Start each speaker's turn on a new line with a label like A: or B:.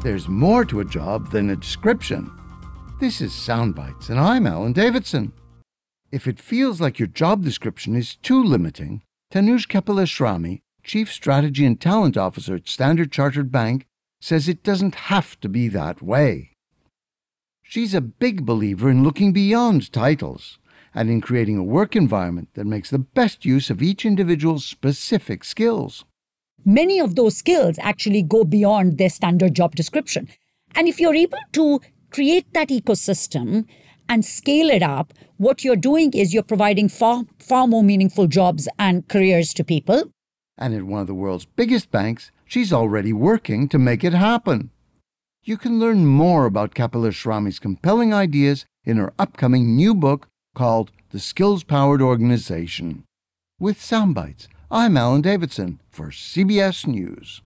A: There's more to a job than a description. This is Soundbites, and I'm Alan Davidson. If it feels like your job description is too limiting, Tanuj Kapileswamy, Chief Strategy and Talent Officer at Standard Chartered Bank, says it doesn't have to be that way. She's a big believer in looking beyond titles and in creating a work environment that makes the best use of each individual's specific skills.
B: Many of those skills actually go beyond their standard job description. And if you're able to create that ecosystem and scale it up, what you're doing is you're providing far more meaningful jobs and careers to people.
A: And at one of the world's biggest banks, she's already working to make it happen. You can learn more about Kapileswamy's compelling ideas in her upcoming new book called The Skills-Powered Organization. With Soundbites, I'm Alan Davidson for CBS News.